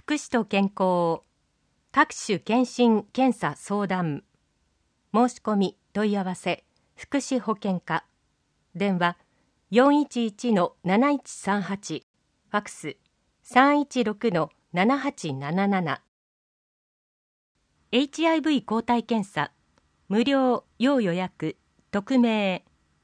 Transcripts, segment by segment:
福祉と健康、各種検診・検査相談、申し込み問い合わせ、福祉保健課、電話411-7138、ファクス316-7877。 HIV 抗体検査、無料要予約、匿名。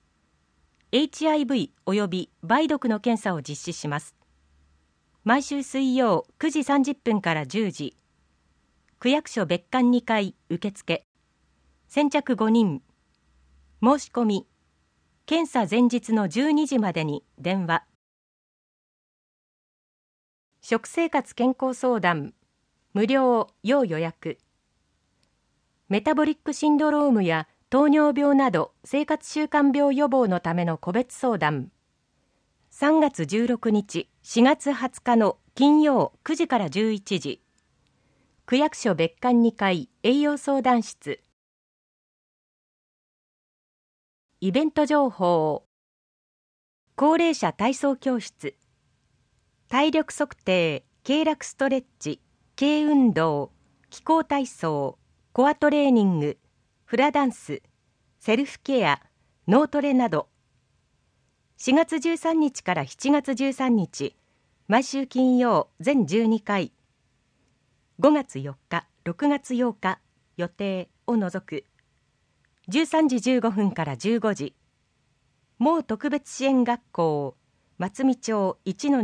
HIV および梅毒の検査を実施します。毎週水曜9時30分から10時、区役所別館2階受付。先着5人。申し込み、検査前日の12時までに電話。食生活健康相談、無料要予約。メタボリックシンドロームや糖尿病など生活習慣病予防のための個別相談。3月16日、4月20日の金曜9時から11時、区役所別館2階栄養相談室。イベント情報、高齢者体操教室、体力測定、経絡ストレッチ、軽運動、気功体操、コアトレーニング、フラダンス、セルフケア、脳トレなど。4月13日から7月13日、毎週金曜全12回、5月4日、6月8日、予定を除く。13時15分から15時、もう特別支援学校、松見町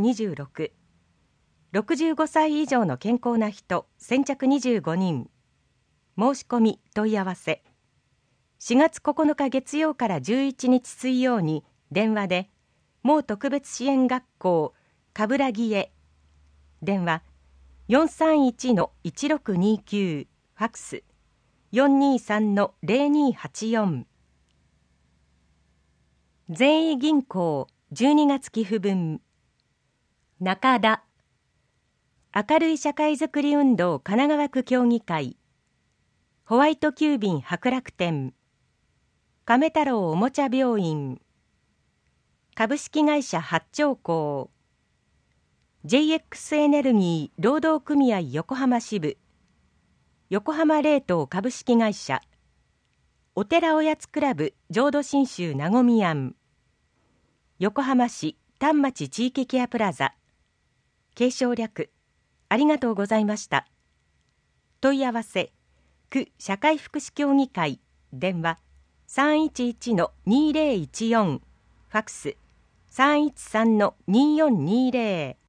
1-26、65歳以上の健康な人、先着25人。申し込み問い合わせ。4月9日月曜から11日水曜に電話で、もう特別支援学校冠城へ。電話431-1629、ファクス423-0284。全員銀行12月寄付分。中田明るい社会づくり運動神奈川区協議会、ホワイト急便博楽天、亀太郎おもちゃ病院、株式会社八丁工、JX エネルギー労働組合横浜支部、横浜冷凍株式会社、お寺おやつクラブ浄土真宗なごみ庵、横浜市丹町地域ケアプラザ。継承略、ありがとうございました。問い合わせ、区社会福祉協議会、電話311-2014、ファクス313-2420。